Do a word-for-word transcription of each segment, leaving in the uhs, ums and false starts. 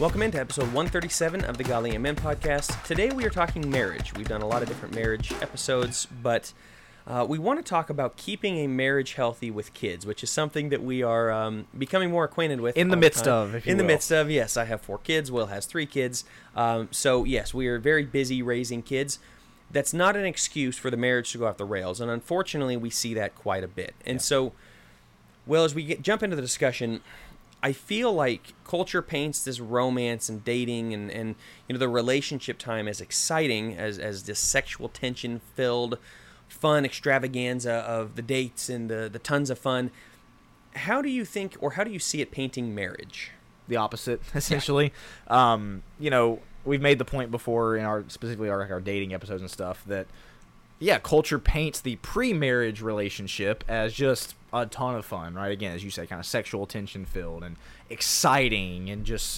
Welcome into episode one thirty-seven of the Godly Young Men podcast. Today we are talking marriage. We've done a lot of different marriage episodes, but uh, we want to talk about keeping a marriage healthy with kids, which is something that we are um, becoming more acquainted with. In the midst of, if you In the will. midst of, yes. I have four kids. Will has three kids. Um, so, yes, we are very busy raising kids. That's not an excuse for the marriage to go off the rails, and unfortunately we see that quite a bit. And Yeah. so, well, as we get, jump into the discussion, I feel like culture paints this romance and dating and, and you know the relationship time as exciting as, as this sexual tension filled fun extravaganza of the dates and the, the tons of fun. How do you think, or how do you see it painting marriage? The opposite, essentially. Yeah. Um, you know, we've made the point before in our specifically our, our dating episodes and stuff that, yeah, culture paints the pre-marriage relationship as just a ton of fun, right? Again, as you say, kind of sexual tension filled and exciting and just,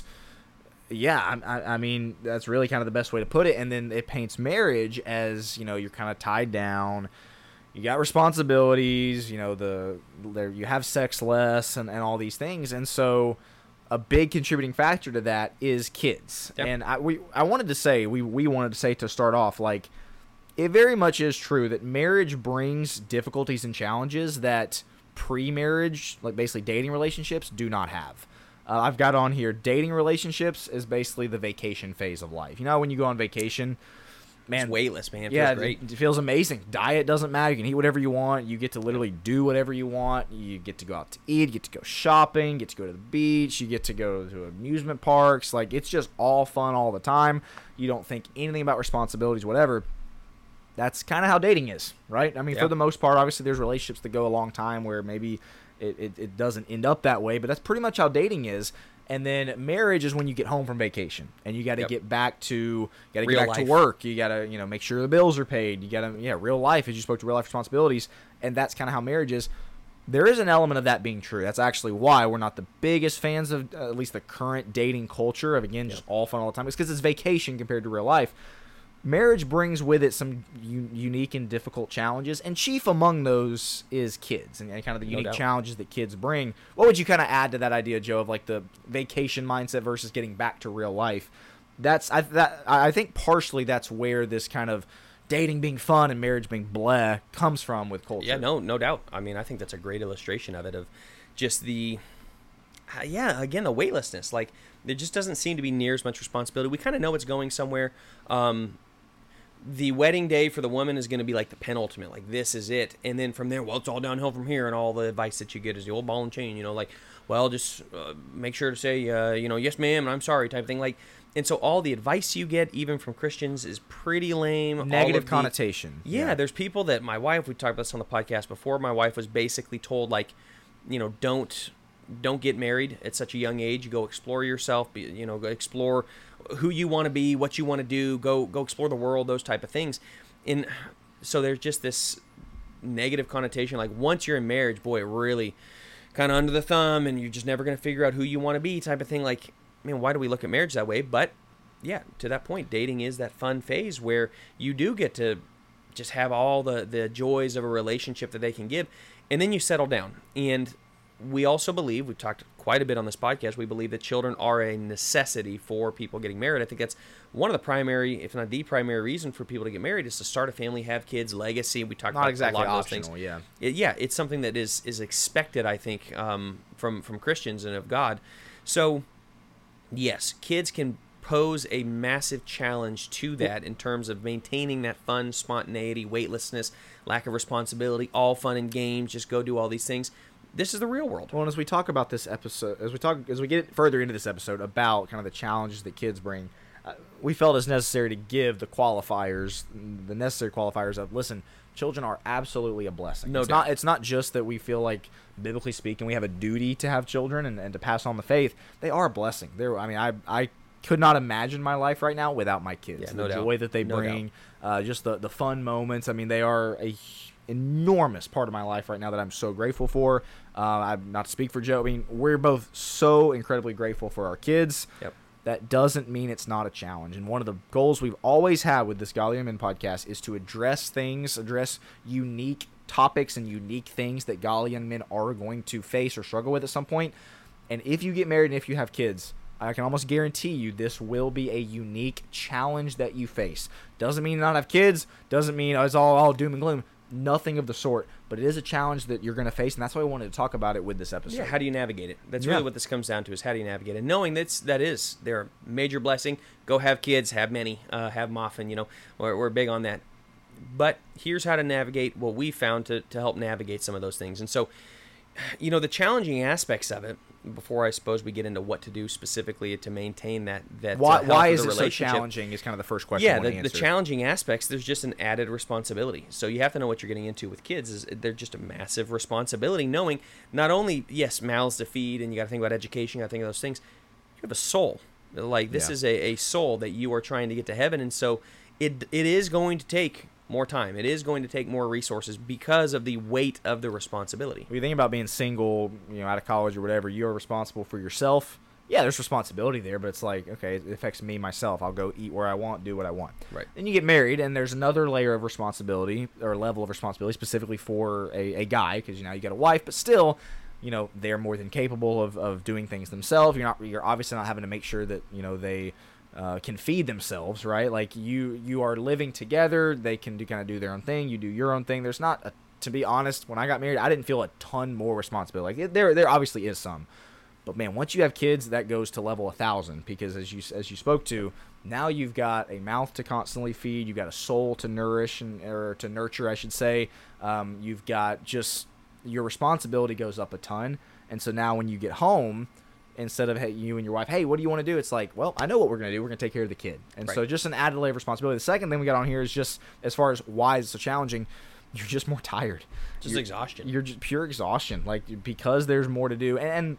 yeah, I, I mean, that's really kind of the best way to put it. And then it paints marriage as, you know, you're kind of tied down. You got responsibilities, you know, the there you have sex less and, and all these things. And so a big contributing factor to that is kids. Yep. And I we I wanted to say, we, we wanted to say to start off, like, it very much is true that marriage brings difficulties and challenges that pre-marriage, like basically dating relationships, do not have. Uh, I've got on here, dating relationships is basically the vacation phase of life. You know, when you go on vacation, man, It's weightless, man. It yeah, feels great. It, it feels amazing. Diet doesn't matter. You can eat whatever you want. You get to literally do whatever you want. You get to go out to eat. You get to go shopping. You get to go to the beach. You get to go to amusement parks. Like, it's just all fun all the time. You don't think anything about responsibilities, whatever. That's kind of how dating is, right? I mean, Yeah. for the most part, obviously there's relationships that go a long time where maybe it, it, it doesn't end up that way, but that's pretty much how dating is. And then marriage is when you get home from vacation and you got to Yep. get back to got to get Real back life. to work. You got to, you know, make sure the bills are paid. You got to, yeah, real life, as you spoke to, real life responsibilities, and that's kind of how marriage is. There is an element of that being true. That's actually why we're not the biggest fans of uh, at least the current dating culture of, again, just all fun all the time. It's because it's vacation compared to real life. Marriage brings with it some u- unique and difficult challenges, and chief among those is kids and, and kind of the No unique doubt. challenges that kids bring. What would you kind of add to that idea, Joe, of like the vacation mindset versus getting back to real life? That's I that I think partially that's where this kind of dating being fun and marriage being bleh comes from with culture. Yeah, no, no doubt. I mean, I think that's a great illustration of it, of just the, uh, yeah, again, the weightlessness. Like, there just doesn't seem to be near as much responsibility. We kind of know it's going somewhere. Um, the wedding day for the woman is going to be like the penultimate, like this is it. And then from there, well, it's all downhill from here. And all the advice that you get is the old ball and chain, you know, like, well, just uh, make sure to say, uh, you know, yes, ma'am, and I'm sorry type of thing. Like, and so all the advice you get, even from Christians, is pretty lame. All Negative of the- connotation. Yeah, there's people that my wife, we talked about this on the podcast before, my wife was basically told, like, you know, don't don't get married at such a young age. Go explore yourself, be, you know, go explore who you want to be, what you want to do, go go explore the world, those type of things. And so there's just this negative connotation. Like, once you're in marriage, boy, it really kind of under the thumb, and you're just never going to figure out who you want to be type of thing. Like, man, why do we look at marriage that way? But yeah, to that point, dating is that fun phase where you do get to just have all the, the joys of a relationship that they can give, and then you settle down. And we also believe, we've talked quite a bit on this podcast, we believe that children are a necessity for people getting married. I think that's one of the primary, if not the primary reason for people to get married, is to start a family, have kids, legacy. We talked Not about exactly a lot of those optional, things. yeah. It, yeah, it's something that is is expected, I think, um, from, from Christians and of God. So, yes, kids can pose a massive challenge to that in terms of maintaining that fun, spontaneity, weightlessness, lack of responsibility, all fun and games, just go do all these things. This is the real world. Well, and as we talk about this episode, as we talk, as we get further into this episode about kind of the challenges that kids bring, uh, we felt it's necessary to give the qualifiers, the necessary qualifiers of, listen, children are absolutely a blessing. No it's doubt. not. It's not just that we feel like, biblically speaking, we have a duty to have children and, and to pass on the faith. They are a blessing. They're. I mean, I I could not imagine my life right now without my kids. Yeah, the no doubt. joy that they No bring, uh, just the the fun moments. I mean, they are a enormous part of my life right now that I'm so grateful for. Uh, I'm not to speak for Joe. I mean, we're both so incredibly grateful for our kids. Yep. That doesn't mean it's not a challenge. And one of the goals we've always had with this Godly Young Men podcast is to address things, address unique topics and unique things that godly young men are going to face or struggle with at some point. And if you get married and if you have kids, I can almost guarantee you this will be a unique challenge that you face. Doesn't mean not have kids. Doesn't mean it's all, all doom and gloom. Nothing of the sort. But it is a challenge that you're going to face, and that's why I wanted to talk about it with this episode. Yeah, how do you navigate it? That's Yeah. really what this comes down to, is how do you navigate it? Knowing that's, that is their major blessing. Go have kids, have many, uh, have them often, you know. We're, we're big on that. But here's how to navigate what we found to, to help navigate some of those things. And so, you know, the challenging aspects of it, before I suppose we get into what to do specifically to maintain that that Why, uh, health why of is the it so relationship. challenging is kind of the first question I Yeah, want to the, the answer. challenging aspects, there's just an added responsibility. So you have to know what you're getting into with kids. Is they're just a massive responsibility, knowing not only, yes, mouths to feed, and you got to think about education, you got to think of those things. You have a soul. Like, this Yeah. is a, a soul that you are trying to get to heaven, and so it it is going to take more time. It is going to take more resources because of the weight of the responsibility. When you think about being single, you know, out of college or whatever, you're responsible for yourself. Yeah, there's responsibility there, but it's like, okay, it affects me, myself. I'll go eat where I want, do what I want. Right. Then you get married, and there's another layer of responsibility, or level of responsibility, specifically for a, a guy, because, you know, you got a wife, but still, you know, they're more than capable of, of doing things themselves. You're not, you're obviously not having to make sure that, you know, they uh, can feed themselves, right? Like, you, you are living together. They can do kind of do their own thing. You do your own thing. There's not, a, to be honest, when I got married, I didn't feel a ton more responsibility. Like, there, there obviously is some. But man, once you have kids, that goes to level a thousand, because as you as you spoke to, now you've got a mouth to constantly feed, you've got a soul to nourish and or to nurture, I should say. Um, you've got just your responsibility goes up a ton, and so now when you get home, instead of hey, you and your wife, hey, what do you want to do? It's like, well, I know what we're gonna do. We're gonna take care of the kid, and Right. so just an added layer of responsibility. The second thing we got on here is just as far as why it's so challenging. You're just more tired. Just you're, exhaustion. You're just pure exhaustion, like because there's more to do, and. and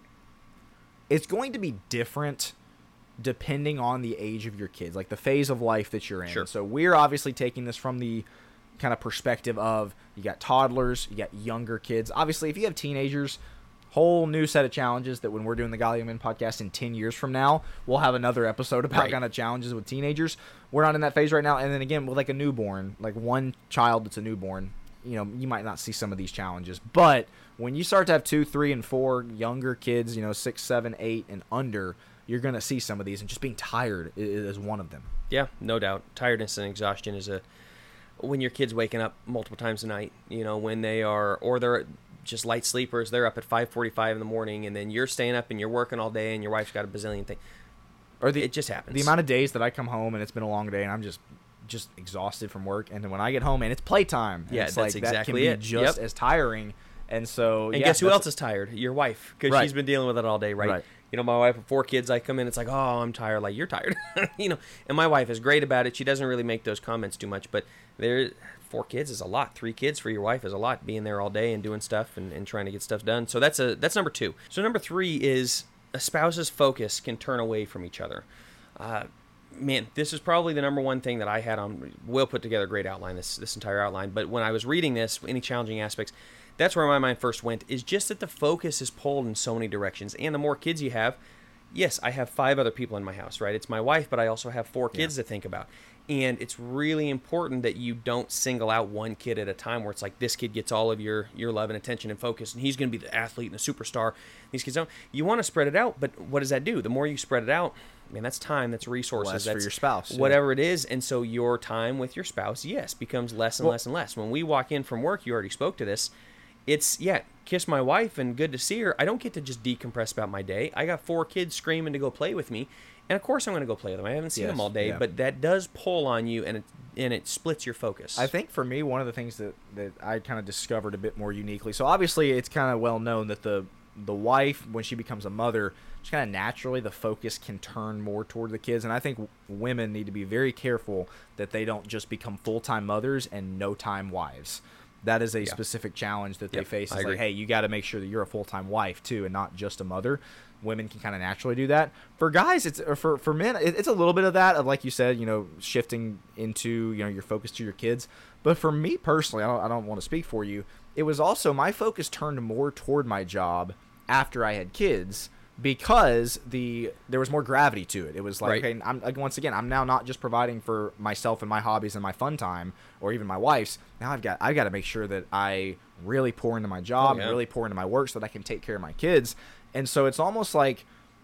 it's going to be different depending on the age of your kids, like the phase of life that you're in. Sure. So we're obviously taking this from the kind of perspective of you got toddlers, you got younger kids. Obviously, if you have teenagers, whole new set of challenges that when we're doing the Golly Men podcast in ten years from now, we'll have another episode about Right. kind of challenges with teenagers. We're not in that phase right now. And then again, with like a newborn, like one child that's a newborn, you know, you might not see some of these challenges. But when you start to have two, three, and four younger kids, you know, six, seven, eight, and under, you're going to see some of these. And just being tired is, is one of them. Yeah, no doubt. Tiredness and exhaustion is a when your kid's waking up multiple times a night, you know, when they are, or they're just light sleepers, they're up at five forty-five in the morning, and then you're staying up and you're working all day, and your wife's got a bazillion things. Or the, it just happens. The amount of days that I come home and it's been a long day and I'm just just exhausted from work, and then when I get home and it's playtime, and Yeah, it's that's like exactly that can be it. just Yep. as tiring. And so, And yeah, guess who that's- else is tired? Your wife, because Right. she's been dealing with it all day, right? Right. You know, my wife with four kids, I come in, it's like, oh, I'm tired. Like, you're tired, you know. And my wife is great about it. She doesn't really make those comments too much, but there, four kids is a lot. Three kids for your wife is a lot. Being there all day and doing stuff and, and trying to get stuff done. So that's a that's number two. So number three is a spouse's focus can turn away from each other. Uh, man, this is probably the number one thing that I had on. Will put together a great outline, this this entire outline. But when I was reading this, any challenging aspects, that's where my mind first went, is just that the focus is pulled in so many directions. And the more kids you have, yes, I have five other people in my house, right? It's my wife, but I also have four kids Yeah. to think about. And it's really important that you don't single out one kid at a time where it's like this kid gets all of your, your love and attention and focus, and he's going to be the athlete and the superstar. These kids don't. You want to spread it out, but what does that do? The more you spread it out, man, that's time, that's resources, Less for that's your spouse, yeah. whatever it is. And so your time with your spouse, yes, becomes less and Well- less and less. When we walk in from work, you already spoke to this, it's, yeah, kiss my wife and good to see her. I don't get to just decompress about my day. I got four kids screaming to go play with me. And of course I'm going to go play with them. I haven't seen Yes, them all day, yeah. but that does pull on you, and it, and it splits your focus. I think for me, one of the things that, that I kind of discovered a bit more uniquely. So obviously, it's kind of well known that the the wife, when she becomes a mother, just kind of naturally the focus can turn more toward the kids. And I think w- women need to be very careful that they don't just become full time mothers and no time wives. That is a Yeah. specific challenge that they Yep, face. I It's like, agree. hey, you got to make sure that you're a full time wife too, and not just a mother. Women can kind of naturally do that. For guys, it's or for for men, it, it's a little bit of that of, like you said, you know, shifting into, you know, your focus to your kids. But for me personally, I don't I don't want to speak for you. It was also my focus turned more toward my job after I had kids, because the there was more gravity to it. It was like, Right. okay, I'm like, once again, I'm now not just providing for myself and my hobbies and my fun time, or even my wife's. Now I've got I've got to make sure that I really pour into my job, Oh, yeah. and really pour into my work, so that I can take care of my kids. And so it's almost like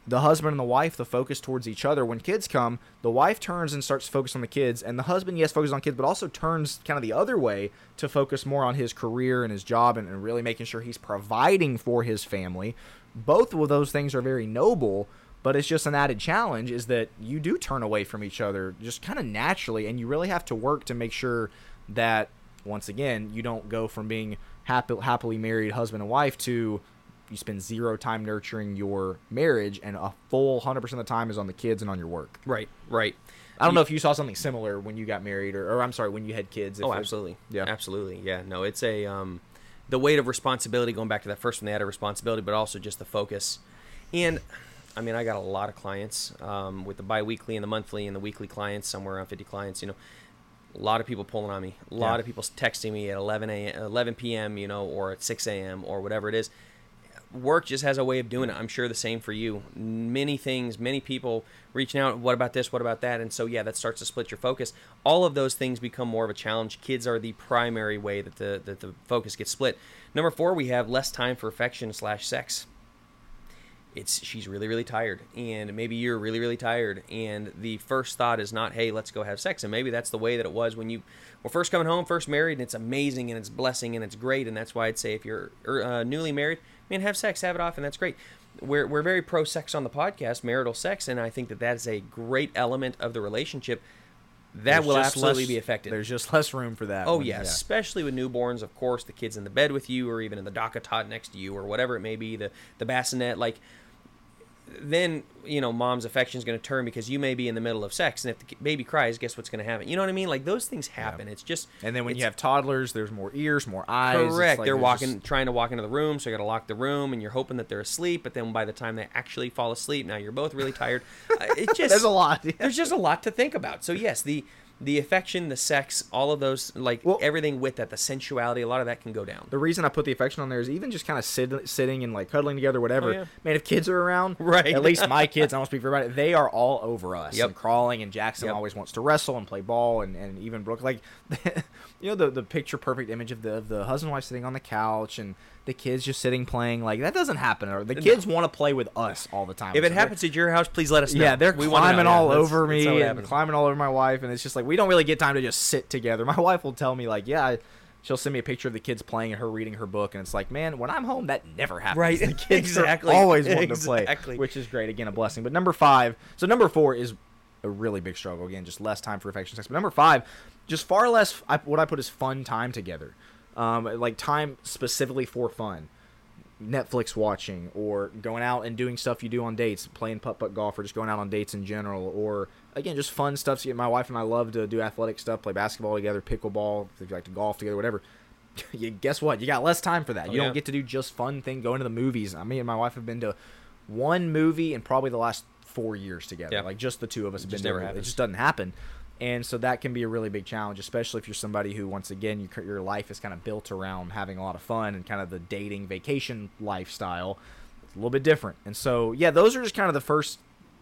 the husband and the wife, the focus towards each other. When kids come, the wife turns and starts to focus on the kids, and the husband, yes, focuses on kids, but also turns kind of the other way to focus more on his career and his job and, and really making sure he's providing for his family. Both of those things are very noble, but it's just an added challenge is that you do turn away from each other just kind of naturally, and you really have to work to make sure that, once again, you don't go from being happy, happily married husband and wife to you spend zero time nurturing your marriage and a full one hundred percent of the time is on the kids and on your work. Right, right. I don't you, know if you saw something similar when you got married or, or I'm sorry, when you had kids. Oh, absolutely. Yeah. Absolutely. Yeah. No, it's a, um, the weight of responsibility, going back to that first one, they had a responsibility, but also just the focus. And, I mean, I got a lot of clients um, with the biweekly and the monthly and the weekly clients, somewhere around fifty clients, you know. A lot of people pulling on me. A lot yeah. of people texting me at eleven a.m., eleven p.m., you know, or at six a.m. or whatever it is. Work just has a way of doing it. I'm sure the same for you. Many things, many people reaching out, what about this, what about that? And so, yeah, that starts to split your focus. All of those things become more of a challenge. Kids are the primary way that the, that the focus gets split. Number four, we have less time for affection slash sex. It's she's really, really tired, and maybe you're really, really tired, and the first thought is not, hey, let's go have sex. And maybe that's the way that it was when you were first coming home, first married, and it's amazing, and it's blessing, and it's great, and that's why I'd say if you're uh, newly married, man, have sex, have it off, and that's great. We're, we're very pro-sex on the podcast, marital sex, and I think that that is a great element of the relationship that there's will absolutely less, be affected. There's just less room for that. Oh, when, yeah, yeah, especially with newborns, of course, the kid's in the bed with you, or even in the dock tot next to you, or whatever it may be, the, the bassinet, like, then, you know, mom's affection is going to turn because you may be in the middle of sex, and if the baby cries, guess what's going to happen? You know what I mean? Like, those things happen. Yeah. It's just... And then when you have toddlers, there's more ears, more eyes. Correct. Like they're walking, just... trying to walk into the room, so you got to lock the room, and you're hoping that they're asleep, but then by the time they actually fall asleep, now you're both really tired. It just... There's a lot. Yeah. There's just a lot to think about. So, yes, the... The affection, the sex, all of those, like, well, everything with that, the sensuality, a lot of that can go down. The reason I put the affection on there is even just kind of sit, sitting and, like, cuddling together, whatever. Oh, yeah. Man, if kids are around, right? At least my kids, I don't speak for everybody, they are all over us. Yep. And crawling, and Jackson yep. always wants to wrestle and play ball, and, and even Brooke. Like, you know, the, the picture-perfect image of the, of the husband and wife sitting on the couch, and the kids just sitting playing. Like, that doesn't happen. Or the kids no. want to play with us all the time. If so it happens at your house, please let us know. Yeah, they're we climbing all yeah, over that's, me that's and climbing all over my wife, and it's just like we don't really get time to just sit together. My wife will tell me, like, yeah, she'll send me a picture of the kids playing and her reading her book, and it's like, man, when I'm home, that never happens. Right, the kids exactly. are always wanting exactly. to play, which is great. Again, a blessing. But number five, so number four is a really big struggle. Again, just less time for affection sex. But number five, just far less, I, what I put is fun time together. Um, like time specifically for fun. Netflix watching, or going out and doing stuff you do on dates, playing putt-putt golf, or just going out on dates in general, or again just fun stuff. So my wife and I love to do athletic stuff, play basketball together, pickleball, if you like to golf together, whatever. You guess what? You got less time for that. Oh, you yeah. don't get to do just fun thing, going to the movies. I mean, and my wife have been to one movie in probably the last four years together. Yeah. Like just the two of us have It been never there. happens. It just doesn't happen. And so that can be a really big challenge, especially if you're somebody who, once again, you, your life is kind of built around having a lot of fun and kind of the dating vacation lifestyle. It's a little bit different. And so, yeah, those are just kind of the first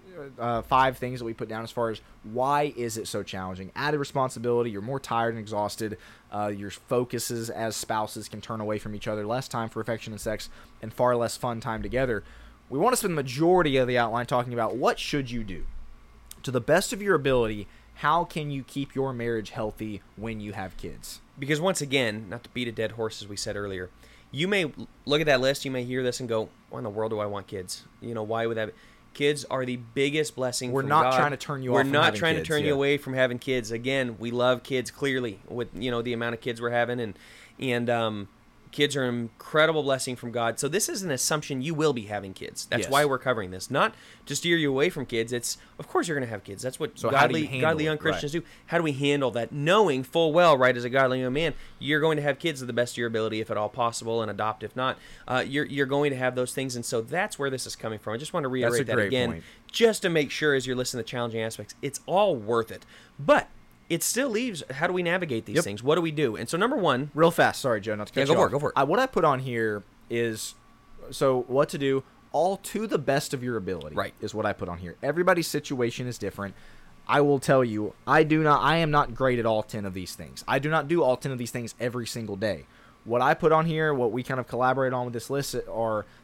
uh, five things that we put down as far as why is it so challenging. Added responsibility, you're more tired and exhausted, uh, your focuses as spouses can turn away from each other, less time for affection and sex, and far less fun time together. We want to spend the majority of the outline talking about what should you do. To the best of your ability, how can you keep your marriage healthy when you have kids? Because once again, not to beat a dead horse as we said earlier, you may look at that list, you may hear this and go, why in the world do I want kids? You know, why would that be? Kids are the biggest blessing We're from not God. trying to turn you We're off from not having trying kids, to turn yeah. you away from having kids. Again, we love kids clearly with, you know, the amount of kids we're having, and and um kids are an incredible blessing from God. So this is an assumption you will be having kids. That's yes. why we're covering this. Not to steer you away from kids. It's, of course you're going to have kids. That's what so godly, godly young Christians right. do. How do we handle that? Knowing full well, right, as a godly young man, you're going to have kids to the best of your ability, if at all possible, and adopt if not. Uh, you're, you're going to have those things. And so that's where this is coming from. I just want to reiterate that again, point. just to make sure as you're listening to challenging aspects, it's all worth it. But it still leaves, how do we navigate these yep. things? What do we do? And so number one. Real fast, sorry, Joe, not to cut yeah, you go for off. it, go for it. I, what I put on here is, so what to do, all to the best of your ability. Right. Is what I put on here. Everybody's situation is different. I will tell you, I do not, I am not great at all ten of these things. I do not do all ten of these things every single day. What I put on here, what we kind of collaborate on with this list, are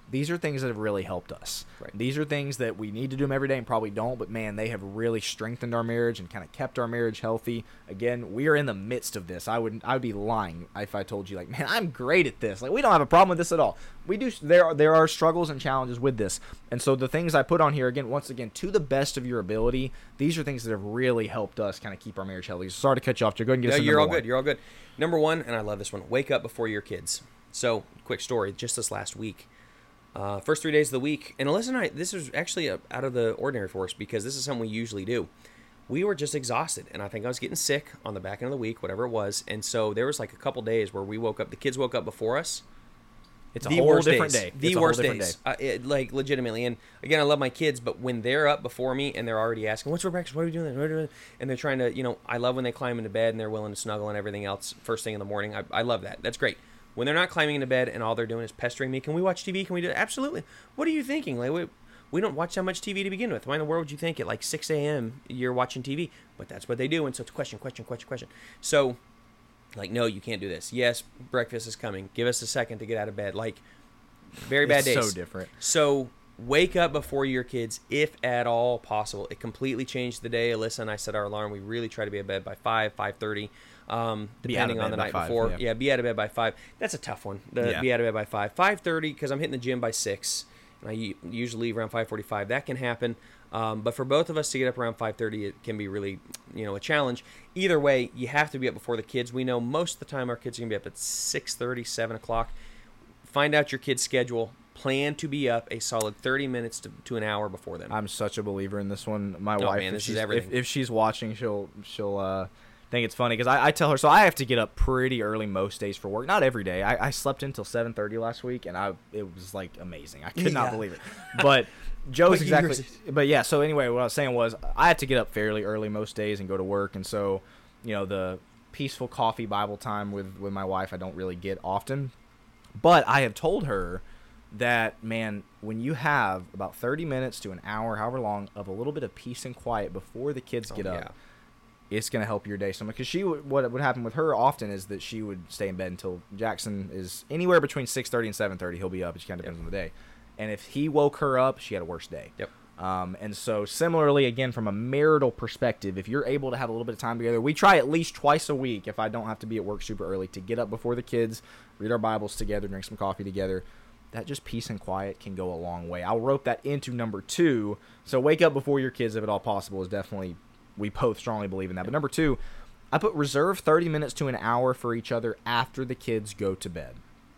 these are things that have really helped us. Right. These are things that we need to do them every day and probably don't, but man, they have really strengthened our marriage and kind of kept our marriage healthy. Again, we are in the midst of this. I would I would be lying if I told you, like, man, I'm great at this. Like, we don't have a problem with this at all. We do. There are, there are struggles and challenges with this. And so the things I put on here, again, once again, to the best of your ability, these are things that have really helped us kind of keep our marriage healthy. So sorry to cut you off, Joe. Go ahead and get No, us to you're all number good. You're all good. Number one, and I love this one, wake up before your kids. So, quick story, just this last week. Uh, first three days of the week, and Alyssa and I, this is actually a, out of the ordinary for us because this is something we usually do. We were just exhausted, and I think I was getting sick on the back end of the week, whatever it was, and so there was like a couple days where we woke up, the kids woke up before us. It's a the whole worst different days. day. The It's a worst whole different days. day. Uh, it, like, legitimately. And again, I love my kids, but when they're up before me and they're already asking, what's for breakfast? What are we doing? What are we doing? And they're trying to, you know, I love when they climb into bed and they're willing to snuggle and everything else first thing in the morning. I, I love that. That's great. When they're not climbing into bed and all they're doing is pestering me, can we watch T V? Can we do it? Absolutely. What are you thinking? Like, we, we don't watch that much T V to begin with. Why in the world would you think at like six a.m. you're watching T V? But that's what they do. And so it's question, question, question, question. So, like, no, you can't do this. Yes, breakfast is coming. Give us a second to get out of bed. Like, very bad It's days. so different. So wake up before your kids, if at all possible. It completely changed the day. Alyssa and I set our alarm. We really try to be in bed by five, five thirty, um, depending on the night five, before. yeah. Yeah, be out of bed by five. That's a tough one. The, Yeah. Be out of bed by five, five thirty, because I'm hitting the gym by six, and I u- usually leave around five forty-five. That can happen. Um, but for both of us to get up around five thirty, it can be really, you know, a challenge. Either way, you have to be up before the kids. We know most of the time our kids are going to be up at six thirty, seven o'clock. Find out your kid's schedule. Plan to be up a solid thirty minutes to, to an hour before them. I'm such a believer in this one. My Oh, wife, man, if, this is she's, if, everything. if she's watching, she'll she'll uh, think it's funny because I, I tell her. So I have to get up pretty early most days for work. Not every day. I, I slept until seven thirty last week, and I it was like amazing. I could not Yeah. believe it. But Joe's What year exactly. is it? But yeah. So anyway, what I was saying was I have to get up fairly early most days and go to work, and so you know the peaceful coffee Bible time with with my wife I don't really get often. But I have told her that, man, when you have about thirty minutes to an hour, however long, of a little bit of peace and quiet before the kids get Oh, up, yeah. it's going to help your day so much. Because she would, what would happen with her often is that she would stay in bed until Jackson is anywhere between six thirty and seven thirty. He'll be up. It just kind of depends Yep. on the day. And if he woke her up, she had a worse day. Yep. Um, and so similarly, again, from a marital perspective, if you're able to have a little bit of time together, we try at least twice a week, if I don't have to be at work super early, to get up before the kids, read our Bibles together, drink some coffee together. That just peace and quiet can go a long way. I'll rope that into number two. So wake up before your kids, if at all possible, is definitely, we both strongly believe in that. But number two, I put reserve thirty minutes to an hour for each other after the kids go to bed.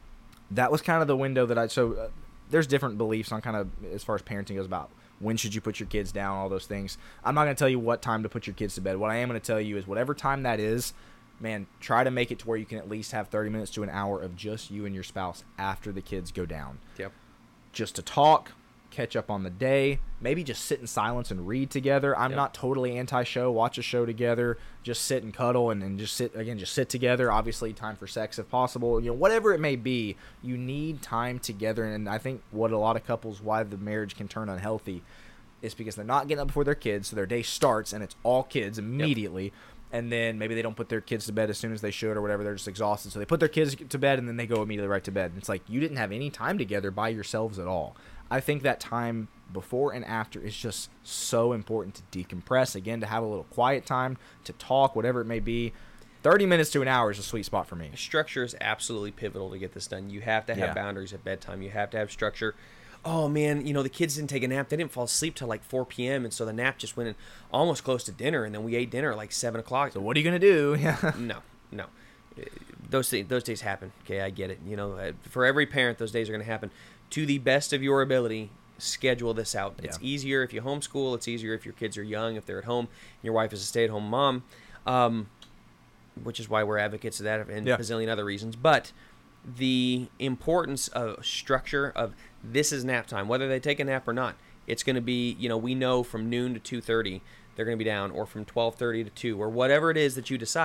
That was kind of the window that I, so uh, there's different beliefs on kind of, as far as parenting goes, about when should you put your kids down, all those things. I'm not going to tell you what time to put your kids to bed. What I am going to tell you is whatever time that is, man, try to make it to where you can at least have thirty minutes to an hour of just you and your spouse after the kids go down. Yep. Just to talk, catch up on the day, maybe just sit in silence and read together. I'm Yep. not totally anti-show. Watch a show together. Just sit and cuddle and, and just sit, again, just sit together. Obviously, time for sex if possible. You know, whatever it may be, you need time together. And I think what a lot of couples, why the marriage can turn unhealthy, is because they're not getting up before their kids, so their day starts and it's all kids immediately. Yep. And then maybe they don't put their kids to bed as soon as they should or whatever. They're just exhausted. So they put their kids to bed and then they go immediately right to bed. And it's like you didn't have any time together by yourselves at all. I think that time before and after is just so important to decompress. Again, to have a little quiet time, to talk, whatever it may be. thirty minutes to an hour is a sweet spot for me. Structure is absolutely pivotal to get this done. You have to have Yeah. boundaries at bedtime. You have to have structure. Oh, man, you know, the kids didn't take a nap. They didn't fall asleep till like four p.m., and so the nap just went in almost close to dinner, and then we ate dinner at like seven o'clock. So what are you going to do? Yeah. No, no. Uh, Those th- those days happen. Okay, I get it. You know, uh, for every parent, those days are going to happen. To the best of your ability, schedule this out. It's Yeah. easier if you homeschool. It's easier if your kids are young, if they're at home, and your wife is a stay-at-home mom, um, which is why we're advocates of that and Yeah. a bazillion other reasons. But the importance of structure of this is nap time, whether they take a nap or not, it's going to be, you know, we know from noon to two thirty they're going to be down, or from twelve thirty to two, or whatever it is that you decide.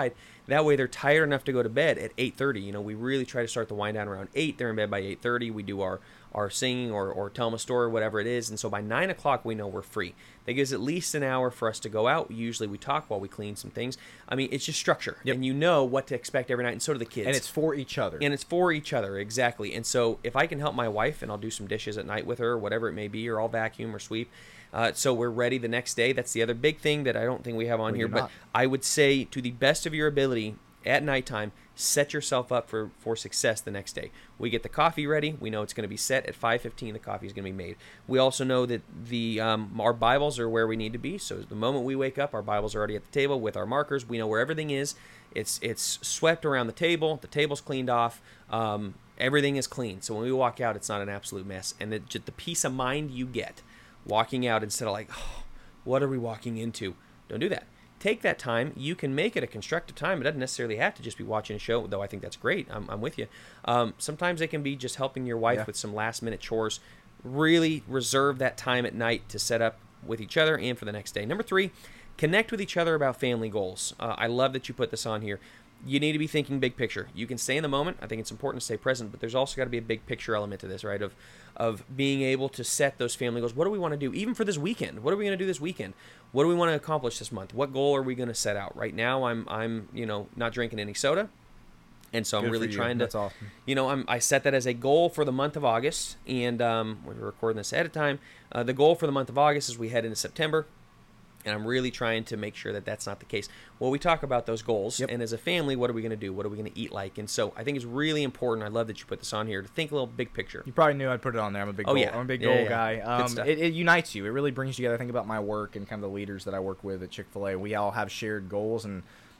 That way they're tired enough to go to bed at eight thirty. You know, we really try to start the wind down around eight. They're in bed by eight thirty. We do our, our singing or, or tell them a story, whatever it is. And so by nine o'clock, we know we're free. That gives at least an hour for us to go out. Usually we talk while we clean some things. I mean, it's just structure. Yep. And you know what to expect every night, and so do the kids. And it's for each other. And it's for each other, exactly. And so if I can help my wife, and I'll do some dishes at night with her, or whatever it may be, or I'll vacuum or sweep, uh, so we're ready the next day. That's the other big thing that I don't think we have on Well, here. you're But not. I would say, to the best of your ability, at nighttime, set yourself up for, for success the next day. We get the coffee ready. We know it's going to be set at five fifteen. The coffee is going to be made. We also know that the um, our Bibles are where we need to be. So the moment we wake up, our Bibles are already at the table with our markers. We know where everything is. It's it's swept around the table. The table's cleaned off. Um, everything is clean. So when we walk out, it's not an absolute mess. And the, just the peace of mind you get walking out instead of like, oh, what are we walking into? Don't do that. Take that time. You can make it a constructive time. It doesn't necessarily have to just be watching a show, though I think that's great. I'm, I'm with you. Um, sometimes it can be just helping your wife Yeah. with some last-minute chores. Really reserve that time at night to set up with each other and for the next day. Number three, connect with each other about family goals. Uh, I love that you put this on here. You need to be thinking big picture. You can stay in the moment. I think it's important to stay present, but there's also got to be a big picture element to this, right? Of of being able to set those family goals. What do we want to do? Even for this weekend. What are we going to do this weekend? What do we want to accomplish this month? What goal are we going to set out? Right now, I'm I'm you know not drinking any soda, and so I'm Good really for you. trying to. That's awesome. You know, I'm I set that as a goal for the month of August, and um, we're recording this ahead of time. Uh, the goal for the month of August is we head into September. And I'm really trying to make sure that that's not the case. Well, we talk about those goals, Yep. and as a family, what are we going to do? What are we going to eat like? And so I think it's really important. I love that you put this on here to think a little big picture. You probably knew I'd put it on there. I'm a big Oh, goal. yeah. I'm a big Yeah, goal yeah. guy. Good Um, stuff. it, it unites you. It really brings you together. I think about my work and kind of the leaders that I work with at Chick-fil-A. We all have shared goals, and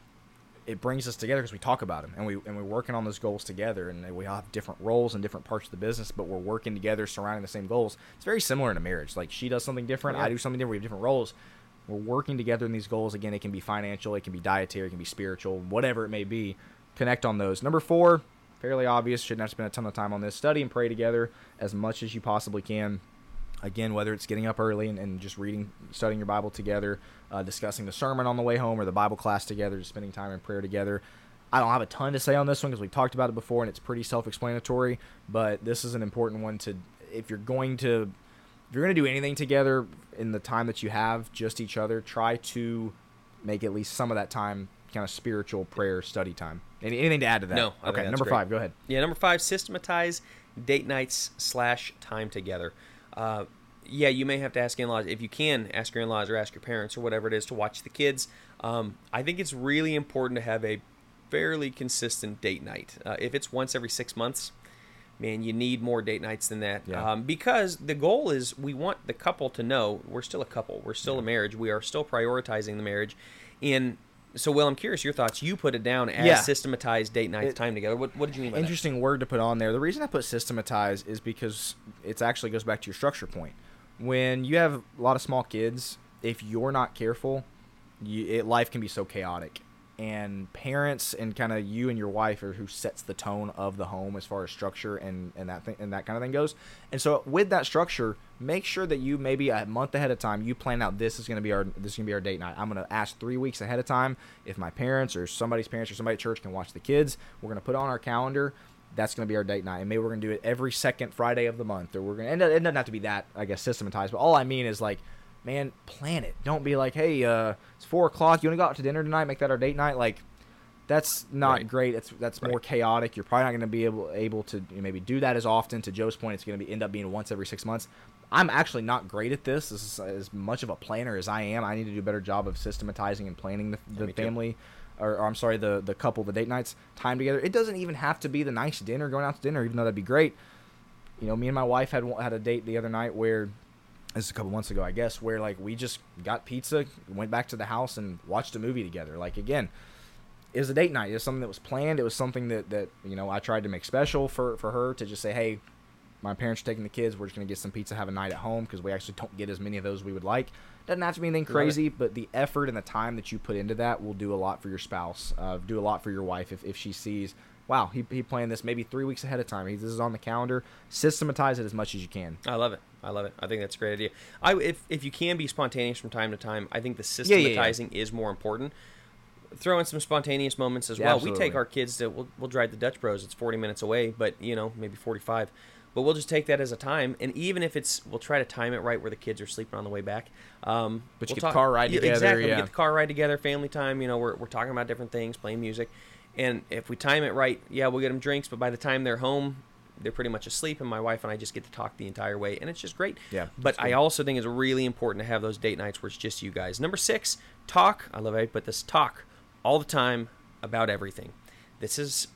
it brings us together because we talk about them, and we and we're working on those goals together. And we all have different roles in different parts of the business, but we're working together surrounding the same goals. It's very similar in a marriage. Like she does something different, Yeah. I do something different. We have different roles. We're working together in these goals. Again, it can be financial, it can be dietary, it can be spiritual, whatever it may be. Connect on those. Number four, fairly obvious, shouldn't have to spend a ton of time on this. Study and pray together as much as you possibly can. Again, whether it's getting up early and, and just reading, studying your Bible together, uh, discussing the sermon on the way home or the Bible class together, just spending time in prayer together. I don't have a ton to say on this one because we've talked about it before and it's pretty self-explanatory, but this is an important one to, if you're going to, if you're going to do anything together in the time that you have, just each other, try to make at least some of that time kind of spiritual prayer study time. Any, anything to add to that? No, I think Okay, that's number great. five, go ahead. Yeah, number five, systematize date nights slash time together. Uh, yeah, you may have to ask in-laws. If you can, ask your in-laws or ask your parents or whatever it is to watch the kids. Um, I think it's really important to have a fairly consistent date night. Uh, if it's once every six months, man, you need more date nights than that. Yeah. Um, because the goal is we want the couple to know we're still a couple. We're still Yeah. a marriage. We are still prioritizing the marriage. And so, Will, I'm curious your thoughts. You put it down as Yeah. systematized date nights It- time together. What, what did you mean by that? Interesting word to put on there. The reason I put systematize is because it actually goes back to your structure point. When you have a lot of small kids, if you're not careful, you, it, life can be so chaotic. And parents and kind of you and your wife are who sets the tone of the home as far as structure and, and that thing, and that kind of thing goes. And so with that structure, make sure that you maybe a month ahead of time you plan out this is going to be our this is going to be our date night. I'm going to ask three weeks ahead of time if my parents or somebody's parents or somebody at church can watch the kids. We're going to put on our calendar. That's going to be our date night, and maybe we're going to do it every second Friday of the month, or we're going to. It doesn't have to be that, I guess, systematized. But all I mean is like, man, plan it. Don't be like, hey, uh, it's four o'clock. You want to go out to dinner tonight? Make that our date night. Like, that's not Right. great. It's that's more Right. chaotic. You're probably not going to be able able to you know, maybe do that as often. To Joe's point, it's going to be end up being once every six months. I'm actually not great at this. This is as much of a planner as I am. I need to do a better job of systematizing and planning the, the me too. family, or, or I'm sorry, the the couple, the date nights, time together. It doesn't even have to be the nice dinner, going out to dinner, even though that'd be great. You know, me and my wife had had a date the other night where. This is a couple months ago, I guess, where like we just got pizza, went back to the house, and watched a movie together. Like again, it was a date night. It was something that was planned. It was something that, that you know I tried to make special for, for her to just say, hey, my parents are taking the kids. We're just gonna get some pizza, have a night at home because we actually don't get as many of those as we would like. Doesn't have to be anything Love crazy, but the effort and the time that you put into that will do a lot for your spouse. Uh, do a lot for your wife if, if she sees, wow, he he planned this maybe three weeks ahead of time. He, this is on the calendar. Systematize it as much as you can. I love it. I love it. I think that's a great idea. I if if you can be spontaneous from time to time, I think the Yeah, yeah, yeah. systematizing is more important. throw in some spontaneous moments as well. Absolutely. We take our kids to we'll, we'll drive to Dutch Bros. It's forty minutes away, but you know maybe forty-five. But we'll just take that as a time, and even if it's, we'll try to time it right where the kids are sleeping on the way back. Um, But you we'll get talk, the car ride yeah, together. Exactly, Yeah. we get the car ride together, family time. You know, we're we're talking about different things, playing music, and if we time it right, yeah, we'll get them drinks. But by the time they're home, they're pretty much asleep, and my wife and I just get to talk the entire way, and it's just great. Yeah, But that's I good. also think it's really important to have those date nights where it's just you guys. Number six, talk. I love how you put this. Talk all the time about everything. This is,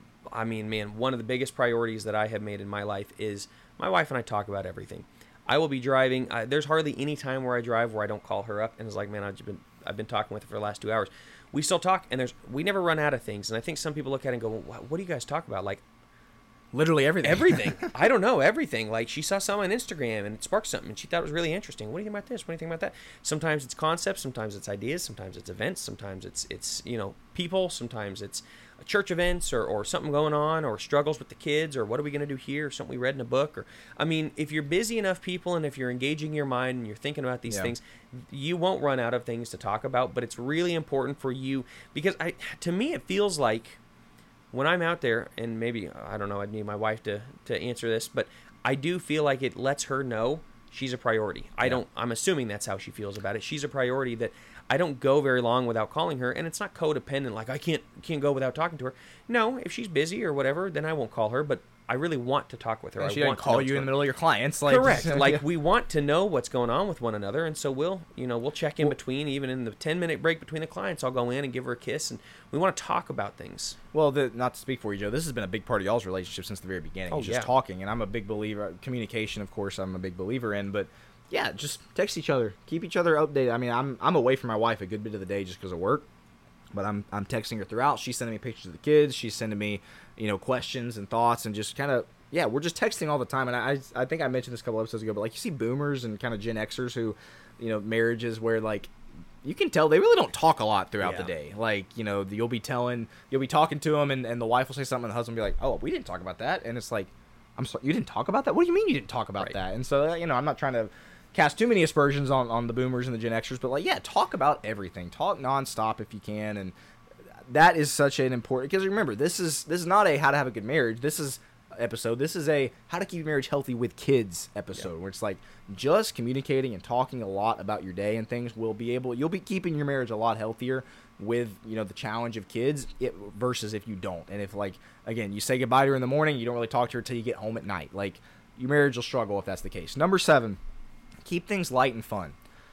I mean, man, one of the biggest priorities that I have made in my life is my wife and I talk about everything. I will be driving. Uh, there's hardly any time where I drive where I don't call her up and it's like, man, I've just been I've been talking with her for the last two hours. We still talk, and there's we never run out of things. And I think some people look at it and go, well, what do you guys talk about? Like, Literally everything. everything. I don't know, everything. Like, she saw something on Instagram and it sparked something and she thought it was really interesting. What do you think about this? What do you think about that? Sometimes it's concepts, sometimes it's ideas, sometimes it's events, sometimes it's it's you know people, sometimes it's church events or, or something going on, or struggles with the kids, or what are we going to do here, or something we read in a book. Or I mean, if you're busy enough people and if you're engaging your mind and you're thinking about these Yeah. things, you won't run out of things to talk about. But it's really important for you, because I to me it feels like when I'm out there, and maybe, I don't know, I'd need my wife to, to answer this, but I do feel like it lets her know she's a priority. I Yeah. don't, I'm assuming that's how she feels about it. She's a priority, that I don't go very long without calling her, and it's not codependent, like I can't can't go without talking to her. No, if she's busy or whatever, then I won't call her, but I really want to talk with her. And I she doesn't want to know call what's you in going- the middle of your clients. Like, Correct. Like, yeah. we want to know what's going on with one another, and so we'll, you know, we'll check in Well- between, even in the ten minute break between the clients. I'll go in and give her a kiss, and we want to talk about things. Well, the, not to speak for you, Joe, this has been a big part of y'all's relationship since the very beginning. Oh, It's just yeah. talking, and I'm a big believer. Communication, of course, I'm a big believer in, but yeah, just text each other, keep each other updated. I mean, I'm I'm away from my wife a good bit of the day just because of work, but I'm I'm texting her throughout. She's sending me pictures of the kids. She's sending me, you know, questions and thoughts, and just kind of yeah, we're just texting all the time. And I I think I mentioned this a couple episodes ago, but like you see boomers and kind of Gen Xers who, you know, marriages where like. You can tell they really don't talk a lot throughout Yeah. the day. Like, you know, you'll be telling, you'll be talking to them, and, and the wife will say something, and the husband will be like, oh, we didn't talk about that. And it's like, I'm sorry, you didn't talk about that? What do you mean you didn't talk about Right. that? And so, you know, I'm not trying to cast too many aspersions on, on the boomers and the Gen Xers, but like, yeah, talk about everything. Talk nonstop if you can. And that is such an important, because remember, this is, this is not a how to have a good marriage. This is episode. This is a how to keep your marriage healthy with kids episode, Yeah. where it's like just communicating and talking a lot about your day and things will be able, you'll be keeping your marriage a lot healthier with, you know, the challenge of kids it, versus if you don't. And if, like, again, you say goodbye to her in the morning, you don't really talk to her until you get home at night. Like, your marriage will struggle if that's the case. Number seven, keep things light and fun.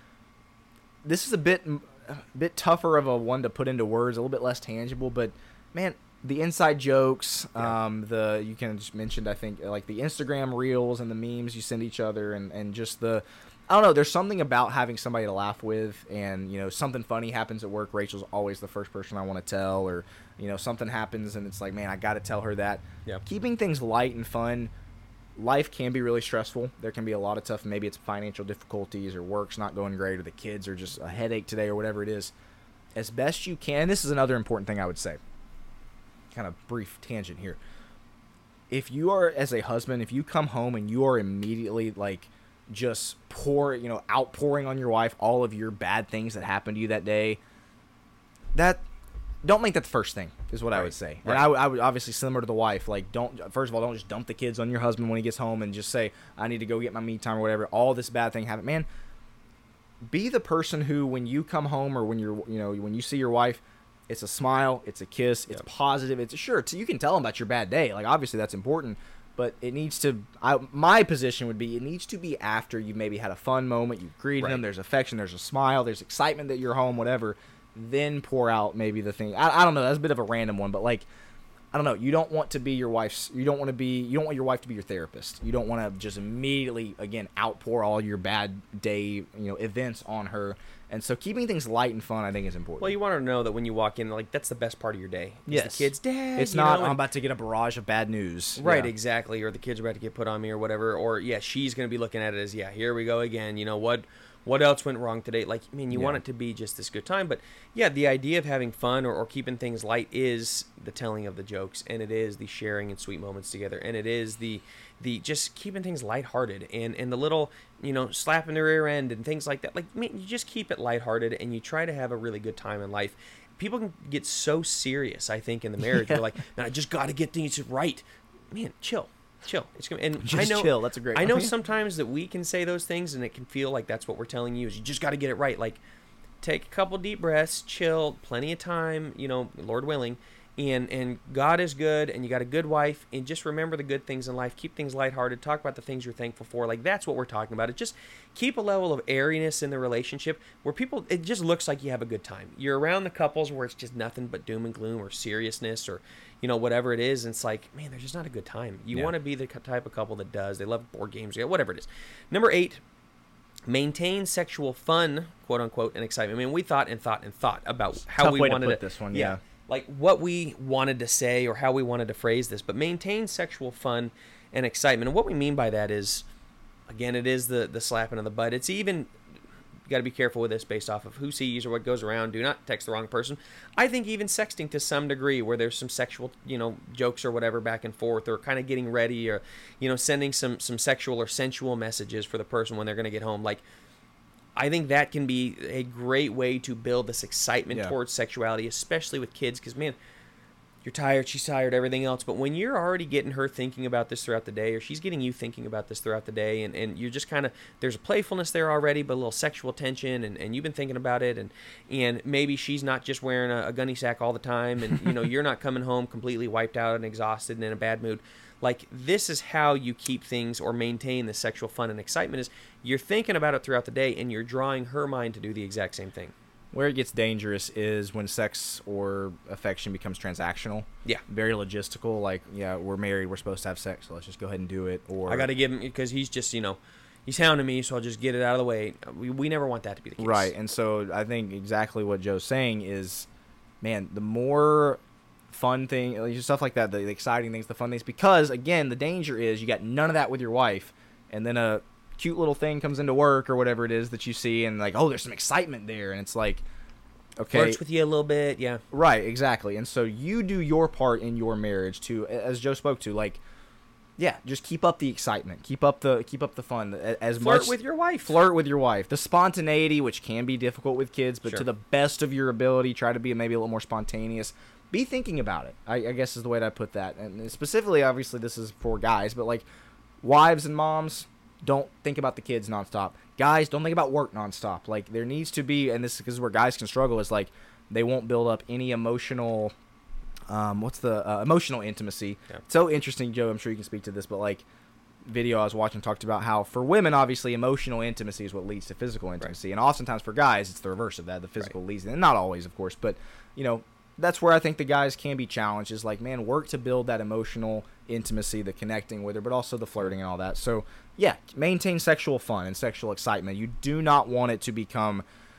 This is a bit a bit tougher of a one to put into words, a little bit less tangible, but man, the inside jokes, Yeah. um, the you can just mentioned, I think, like the Instagram reels and the memes you send each other, and, and just the, I don't know, there's something about having somebody to laugh with, and, you know, something funny happens at work, Rachel's always the first person I want to tell, or, you know, something happens and it's like, man, I got to tell her that. Yeah. Keeping things light and fun. Life can be really stressful. There can be a lot of tough, maybe it's financial difficulties, or work's not going great, or the kids are just a headache today, or whatever it is. As best you can, this is another important thing I would say. Kind of brief tangent here. If you are, as a husband, if you come home and you are immediately like just pour, you know, outpouring on your wife all of your bad things that happened to you that day, that don't make that the first thing, is what I Right. would say. Right. And I, would- I would obviously similar to the wife, like, don't, first of all, don't just dump the kids on your husband when he gets home and just say, I need to go get my me time or whatever. All this bad thing happened. Man, be the person who, when you come home, or when you're, you know, when you see your wife, it's a smile, it's a kiss, it's Yep. positive. It's sure, it's, you can tell them about your bad day. Like, obviously that's important, but it needs to, I, my position would be, it needs to be after you maybe had a fun moment, you've greeted Right. them, there's affection, there's a smile, there's excitement that you're home, whatever. Then pour out maybe the thing. I, I don't know, that's a bit of a random one, but like, I don't know. You don't want to be your wife's. You don't want to be. You don't want your wife to be your therapist. You don't want to just immediately, again, outpour all your bad day, you know, events on her. And so, keeping things light and fun, I think, is important. Well, you want her to know that when you walk in, like, that's the best part of your day. Is Yes. the kids, Dad. it's you not. know, I'm and- about to get a barrage of bad news. Right, Yeah. exactly. Or the kids are about to get put on me or whatever. Or, yeah, she's going to be looking at it as, yeah, here we go again. You know, what what else went wrong today? Like, I mean, you Yeah. want it to be just this good time. But, yeah, the idea of having fun or, or keeping things light is the telling of the jokes. And it is the sharing and sweet moments together. And it is the the just keeping things lighthearted. And, and the little, you know, slapping their rear end and things like that. Like, man, you just keep it lighthearted and you try to have a really good time in life. people can get so serious, I think, in the marriage. Yeah. We're like, man, I just got to get things right. Man, chill. Chill. It's gonna, and Just I know, chill. That's a great I know one. sometimes that we can say those things and it can feel like that's what we're telling you is you just got to get it right. Like, take a couple deep breaths, chill, plenty of time, you know, Lord willing, and and God is good, and you got a good wife, and just remember the good things in life. Keep things lighthearted. Talk about the things you're thankful for. Like, that's what we're talking about. It just keep a level of airiness in the relationship where people, it just looks like you have a good time. You're around the couples where it's just nothing but doom and gloom or seriousness or, you know, whatever it is. And it's like, man, there's just not a good time. You Yeah. want to be the type of couple that does. They love board games, yeah, whatever it is. Number eight, maintain sexual fun, quote unquote, and excitement. I mean, we thought and thought and thought about how Tough we way to wanted put this one, yeah. like what we wanted to say or how we wanted to phrase this, but maintain sexual fun and excitement. And what we mean by that is, again, it is the the slapping of the butt. It's even, you got to be careful with this based off of who sees or what goes around. Do not text the wrong person. I think even sexting to some degree where there's some sexual, you know, jokes or whatever back and forth, or kind of getting ready, or, you know, sending some some sexual or sensual messages for the person when they're going to get home. Like, I think that can be a great way to build this excitement Yeah. towards sexuality, especially with kids, because, man, you're tired, she's tired, everything else. But when you're already getting her thinking about this throughout the day, or she's getting you thinking about this throughout the day, and, and you're just kind of, there's a playfulness there already, but a little sexual tension, and, and you've been thinking about it, and and maybe she's not just wearing a, a gunny sack all the time, and, you know, you're not coming home completely wiped out and exhausted and in a bad mood. Like, this is how you keep things or maintain the sexual fun and excitement, is you're thinking about it throughout the day, and you're drawing her mind to do the exact same thing. Where it gets dangerous is when sex or affection becomes transactional. Yeah. Very logistical. Like, yeah, we're married, we're supposed to have sex, so let's just go ahead and do it. Or I got to give him, because he's just, you know, he's hounding me, so I'll just get it out of the way. We, we never want that to be the case. Right. And so I think exactly what Joe's saying is, man, the more fun thing, like, stuff like that, the, the exciting things, the fun things, because, again, the danger is you got none of that with your wife, and then a cute little thing comes into work or whatever it is that you see, and like, oh, there's some excitement there, and it's like, okay, Flirts with you a little bit, yeah. right, exactly. And so you do your part in your marriage to, as Joe spoke to, like, yeah, just keep up the excitement, keep up the keep up the fun, as Flirt much with your wife. flirt with your wife, the spontaneity, which can be difficult with kids, but Sure. to the best of your ability, try to be maybe a little more spontaneous. Be thinking about it, I, I guess is the way that I put that. And specifically, obviously, this is for guys, but like wives and moms, don't think about the kids nonstop. Guys, don't think about work nonstop. Like, there needs to be, and this, this is where guys can struggle, is like they won't build up any emotional, um, what's the uh, emotional intimacy. Yeah. So interesting, Joe. I'm sure you can speak to this, but like video I was watching talked about how for women, obviously, emotional intimacy is what leads to physical intimacy, right. And oftentimes for guys, it's the reverse of that. The physical right. leads, and not always, of course, but you know. That's where I think the guys can be challenged, is like, man, work to build that emotional intimacy, the connecting with her, but also the flirting and all that. So, yeah, maintain sexual fun and sexual excitement. You do not want it to become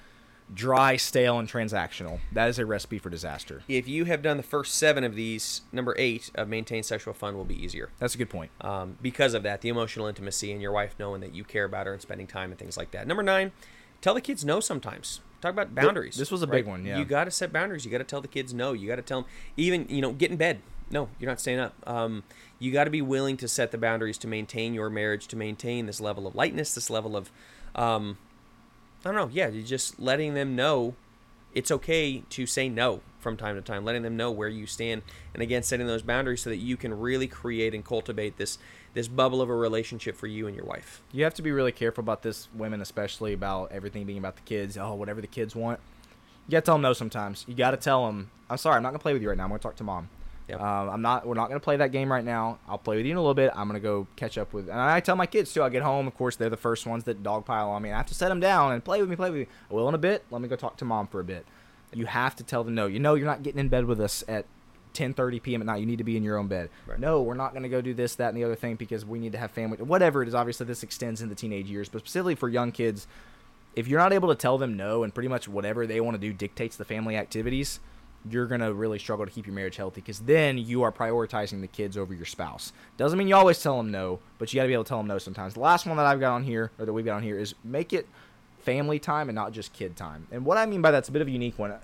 dry, stale, and transactional. That is a recipe for disaster. If you have done the first seven of these, number eight of maintain sexual fun will be easier. That's a good point. Um, because of that, the emotional intimacy and your wife knowing that you care about her and spending time and things like that. Number nine, tell the kids no sometimes. Talk about boundaries. This was a right? big one, yeah. You got to set boundaries. You got to tell the kids no. You got to tell them, even, you know, get in bed. No, you're not staying up. Um, you got to be willing to set the boundaries to maintain your marriage, to maintain this level of lightness, this level of, um, I don't know, yeah, you're just letting them know it's okay to say no from time to time, letting them know where you stand, and again, setting those boundaries so that you can really create and cultivate this this bubble of a relationship for you and your wife. You have to be really careful about this, women especially, about everything being about the kids. Oh, whatever the kids want. You got to tell them no sometimes. You got to tell them, I'm sorry, I'm not going to play with you right now. I'm going to talk to mom. Yep. Um, I'm not. We're not going to play that game right now. I'll play with you in a little bit. I'm going to go catch up with. And I tell my kids too. I get home. Of course, they're the first ones that dogpile on me. And I have to set them down and play with me. Play with me. I will in a bit. Let me go talk to mom for a bit. You have to tell them no. You know, you're not getting in bed with us at ten thirty p.m. at night. You need to be in your own bed. Right. No, we're not going to go do this, that, and the other thing because we need to have family. Whatever it is. Obviously, this extends into teenage years, but specifically for young kids, if you're not able to tell them no, and pretty much whatever they want to do dictates the family activities, you're going to really struggle to keep your marriage healthy because then you are prioritizing the kids over your spouse. Doesn't mean you always tell them no, but you got to be able to tell them no sometimes. The last one that I've got on here, or that we've got on here, is make it family time and not just kid time. And what I mean by that's a bit of a unique one.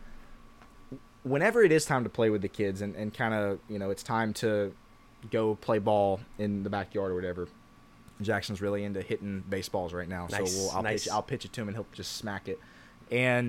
Whenever it is time to play with the kids and, and kind of, you know, it's time to go play ball in the backyard or whatever, Jackson's really into hitting baseballs right now. Nice, so we'll, I'll, nice. pitch, I'll pitch it to him and he'll just smack it. And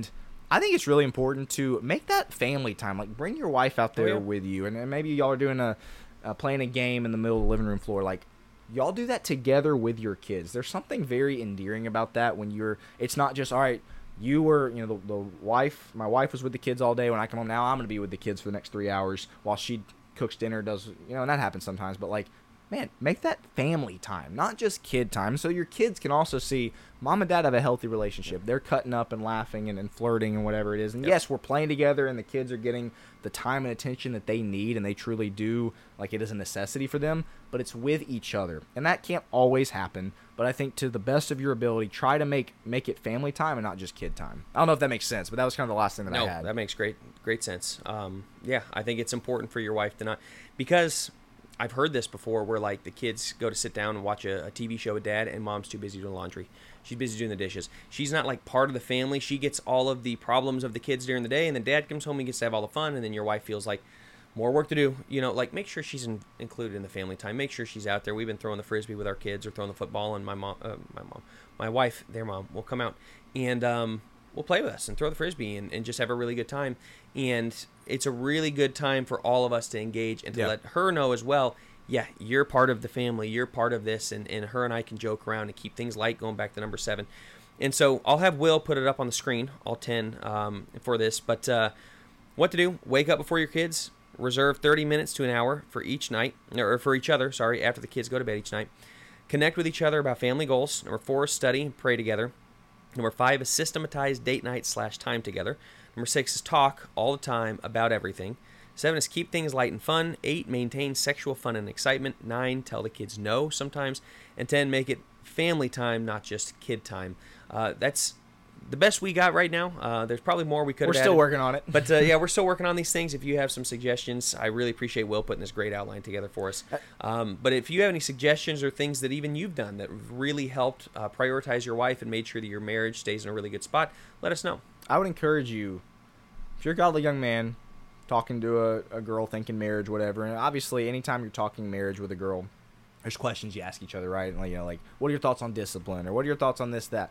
I think it's really important to make that family time. Like, bring your wife out there oh, yeah. with you, and, and maybe y'all are doing a uh, playing a game in the middle of the living room floor. Like, y'all do that together with your kids. There's something very endearing about that when you're. It's not just all right. You were, you know, the, the wife. My wife was with the kids all day. When I come home now, I'm gonna be with the kids for the next three hours while she cooks dinner. Does you know, and that happens sometimes. But like, man, make that family time, not just kid time. So your kids can also see mom and dad have a healthy relationship. They're cutting up and laughing and, and flirting and whatever it is. And Yep. yes, we're playing together, and the kids are getting the time and attention that they need, and they truly do. Like, it is a necessity for them, but it's with each other, and that can't always happen. But I think to the best of your ability, try to make make it family time and not just kid time. I don't know if that makes sense, but that was kind of the last thing that no, I had. that makes great great sense. Um, yeah, I think it's important for your wife to not, because I've heard this before where like the kids go to sit down and watch a, a T V show with dad, and mom's too busy doing laundry. She's busy doing the dishes. She's not like part of the family. She gets all of the problems of the kids during the day, and then dad comes home and gets to have all the fun, and then your wife feels like more work to do. You know, like make sure she's in, included in the family time. Make sure she's out there. We've been throwing the frisbee with our kids or throwing the football, and my mom, uh, my mom, my wife, their mom will come out and um, will play with us and throw the frisbee and, and just have a really good time. And it's a really good time for all of us to engage and to Yeah. let her know as well. Yeah, you're part of the family. You're part of this, and, and her and I can joke around and keep things light, going back to number seven. And so I'll have Will put it up on the screen, all ten um, for this. But uh, what to do, wake up before your kids, reserve thirty minutes to an hour for each night, or for each other, sorry, after the kids go to bed each night. Connect with each other about family goals. Number four is study and pray together. Number five is systematize date night slash time together. Number six is talk all the time about everything. Seven is keep things light and fun. Eight, maintain sexual fun and excitement. Nine, tell the kids no sometimes. And ten, make it family time, not just kid time. Uh, that's the best we got right now. Uh, there's probably more we could have We're still added. working on it. But uh, yeah, we're still working on these things. If you have some suggestions, I really appreciate Will putting this great outline together for us. Um, but if you have any suggestions or things that even you've done that really helped uh, prioritize your wife and made sure that your marriage stays in a really good spot, let us know. I would encourage you, if you're a godly young man talking to a, a girl thinking marriage, whatever, and obviously anytime you're talking marriage with a girl, there's questions you ask each other, right? Like, you know, like, what are your thoughts on discipline, or what are your thoughts on this, that?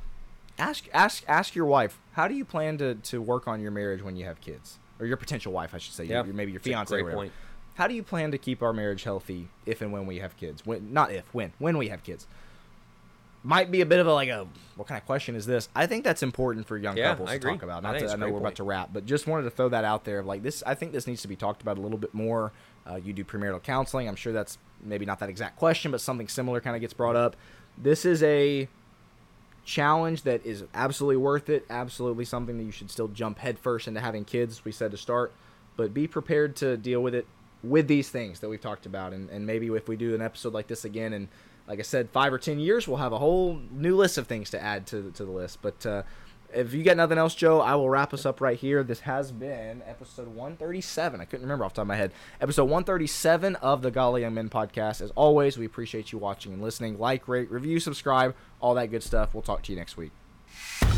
Ask ask ask your wife, how do you plan to, to work on your marriage when you have kids? Or your potential wife, I should say. Yeah, your, maybe your it's a fiance great or whatever. point. How do you plan to keep our marriage healthy if and when we have kids? When, not if, when. When we have kids. Might be a bit of a, like a, what kind of question is this? I think that's important for young Yeah, couples I to agree. talk about. I Not think to, it's I a know great we're about point. to wrap, but just wanted to throw that out there. Like this, I think this needs to be talked about a little bit more. Uh, you do premarital counseling. I'm sure that's maybe not that exact question, but something similar kind of gets brought up. This is a challenge that is absolutely worth it. Absolutely something that you should still jump headfirst into having kids, as we said to start. But be prepared to deal with it with these things that we've talked about. And, and maybe if we do an episode like this again, and like I said, five or ten years, we'll have a whole new list of things to add to, to the list. But uh, if you got nothing else, Joe, I will wrap us up right here. This has been episode one thirty-seven. I couldn't remember off the top of my head. Episode one thirty-seven of the Godly Young Men podcast. As always, we appreciate you watching and listening. Like, rate, review, subscribe, all that good stuff. We'll talk to you next week.